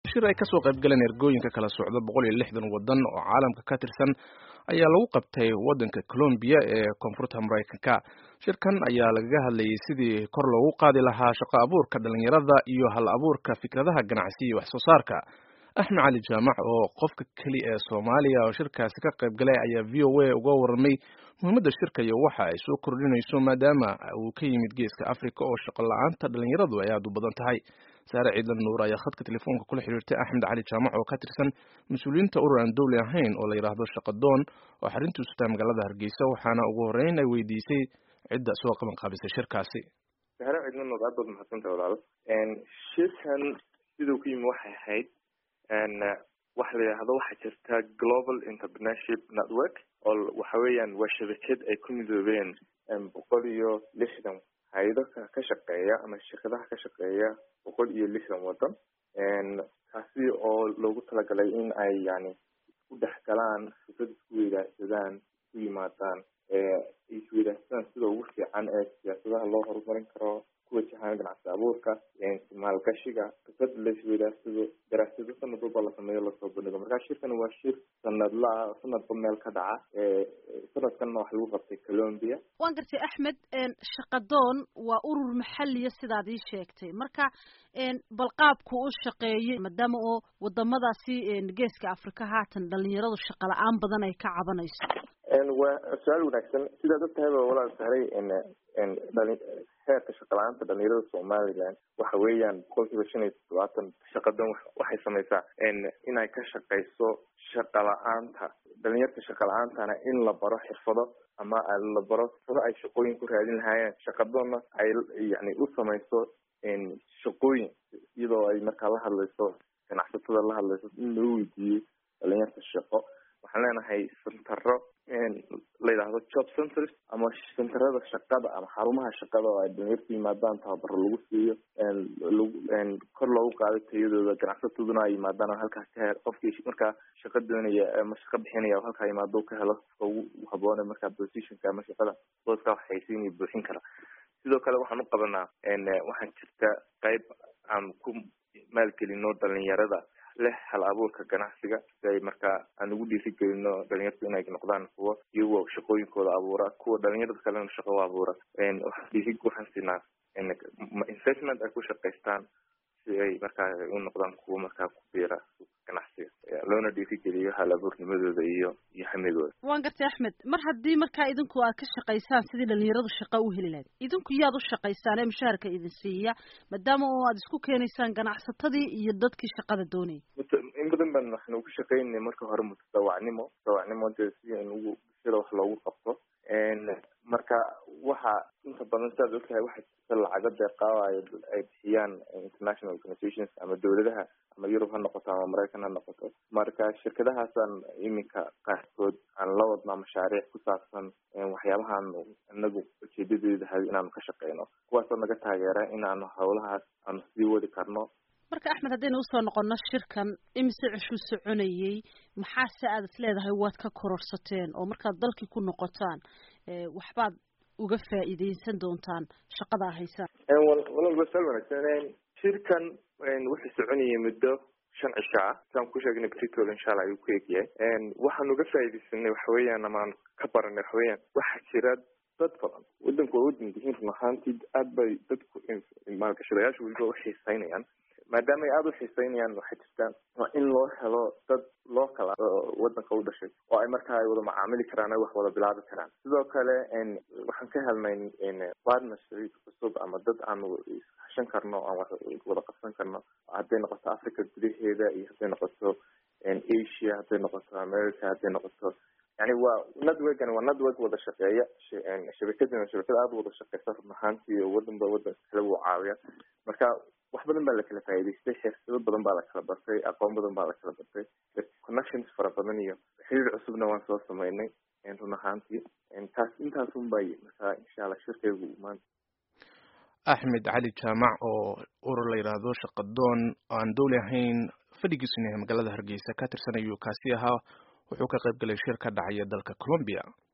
shir ay kasoo qayb galeen ergooyinka kala socda 160 wadan oo caalamka ka tirsan ayaa lagu qabtay wadanka Colombia ee koonfurta Mareykanka. Shirkan ayaa lagaga hadlayay sidii kor loogu qaadi lahaa shaqo abuurka dhalinyarada iyo hal abuurka fikradaha ganacsi iyo wax soo saarka. Axmed Cali Jaamac oo qofka kali ee Soomaaliya oo shirkaasi ka qayb galay ayaa VOA uga warramay muhiimadda shirka iyo waxa ay soo kordhinayso maadaama uu ka yimid geeska Afrika oo shaqo la'aanta dhalinyaradu ay aad u badan tahay. Saare Ciidan Nuur ayaa khadka telefoonka kula xiriirtay Axmed Cali Jaamac oo ka tirsan mas'uuliyiinta urur aan dawli ahayn oo la yiraahdo Shaqadoon oo xaruntiisu tahay magaalada Hargeysa, waxaana ugu horreyn ay weydiisay cidda soo qaban qaabisay shirkaasi. Saare Ciidan Nuur aad baad mahadsantahay walaal. Shirkan sidoo ku yimid waxay ahayd waxa la yiraahdo waxa jirta Global Entrepreneurship Network oo waxa weeyaan waa shabakad ay ku midoobeen 160 hay'ado ka shaqeeya ama shirkadaha ka shaqeeya 160 wadan kaasi oo loogu talagalay in ay u dhaxgalaan fikrad isku weydaarsadaan ku yimaadaan isku weydaarsadaan sida ugu fiican ee siyaasadaha loo horumarin karo kuwa jahaan ganacsi abuurka maalgashiga fikrad la isku weydaarsadoo daraasado sanad walba la sameeyo lasoo bandhigo. Markaa shirkan waa shir sanadba meel ka dhaca sanadkan waxa lagu qabtay Colombia. waan gartay Axmed, Shaqadoon waa urur maxalliya sidaad ii sheegtay, marka bal qaabku u shaqeeyay maadaama oo wadamadaasi geeska Afrika haatan dhalinyaradu shaqo la'aan badan ay ka cabanayso. waa su'aal wanaagsan sida dadka walaal saaray heerka shaqo la'aanta dhalinyarada Soomaaliland waxa weeyaan 75% Shaqadoon waxay samaysaa in ay ka shaqeyso shaqo la'aanta dhalinyarta shaqo la'aantana in la baro xirfado ama la baro sida ay shaqooyin ku raadin lahaayeen. Shaqadoonna ay u samayso shaqooyin iyadoo ay markaa la hadlayso ganacsatada la hadlayso in loo weydiiyo dhalinyarta shaqo. waxaan leenahay sentaro la yiraahdo job centers ama sentarada shaqada ama xarumaha shaqada oo ay dhalinyarta yimaadaan tababaro lagu siiyo kor loogu qaado tayadooda. ganacsataduna ay yimaadaan halkaas ka helo qofkii markaa shaqo doonaya ama shaqo bixinaya oo halkaa yimaado ka helo ugu haboon markaa positionka ama shaqada booska waxay siin buuxin kara. sidoo kale waxaan u qabanaa waxaan jirta qayb aan ku maalgelino dhalinyarada leh hal abuurka ganacsiga si ay markaa aan ugu dhiirigelino dhalinyartu inay noqdaan kuwa iyagoo shaqooyinkooda abuura kuwa dhalinyarada kalena shaqo u abuura. waxaan siinaa investment ay ku shaqaystaan si ay markaa u noqdaan kuwa markaa ku biira ganacsiga loona dhiirigeliyo hal abuurnimadooda iyo hamigooda. waan gartay Axmed, mar haddii markaa idinku aad ka shaqaysaan sidii dhalinyaradu shaqo u heli lahayd, idinku yaad u shaqaysaan ee mushaharka idin siiya maadaama oo aad isku keenaysaan ganacsatadii iyo dadkii shaqada doonayay? in badan baan waxaan ku shaqaynay marka hore mutadawacnimo si in ugu sida wax loogu qabto. marka waxa inta badan sidaad ogtahay waxa jirta lacago deeqaa ay bixiyaan international organizations ama dawladaha ama Yurub ha noqoto ama Mareykan ha noqoto. marka shirkadahaasaan iminka qaarkood aan la wadnaa mashaariic ku saabsan waxyaabahan anagu ujeedadeeda inaanu ka shaqeyno, kuwaasoo naga taageera inaanu hawlahaas aanu sii wadi karno. marka Axmed, haddaynu usoo noqono shirkan imise cishuu soconayay, maxaase aad is leedahay waad ka kororsateen oo markaad dalkii ku noqotaan waxbaad uga faa'iideysan doontaan shaqada haysaan? walaal wanaagsan shirkan wuxuu soconayay muddo 5 cisho ah saan ku sheegnay Pretoria insha Allah ayuu ku eegyahay. waxaan uga faa'iideysanay waxa weeyaan ama aan ka baranay waxa weeyaan waxa jira dad badan wadanku muhiim ahaantii aad bay dadku maalgashadayaashu weliba u xiiseynayaan. maadaama ay aad u xiiseynayaan waxay jirtaan waa in loo helo dad local wadanka u dhashay oo ay markaa ay wada macaamili karaan ay wax wada bilaabi karaan. sidoo kale waxaan ka helnay partnership cusub ama dad aan hashan karno aan wada qabsan karno hadday noqoto Africa gudaheeda iyo hadday noqoto Asia, hadday noqoto America, hadday noqoto waa network wada shaqeeya. shabakad aad wada shaqeysa runahaantii wadanba wadan kale uu caawiya. marka wax badan baa la kala faa'iideystay, xirfado badan baa la kala bartay, aqoon badan baa la kala bartay, connections fara badan iyo xiriir cusubna waan soo sameynay run ahaantii. intaas unbay markaa insha Allah shirkaygu maanta. Axmed Cali Jaamac oo urur la yiraahdo Shaqadoon aan dawli ahayn fadhigiisuna magaalada Hargeysa ka tirsan ayuu kaasi ahaa. wuxuu ka qayb galay shir ka dhacaya dalka Colombia.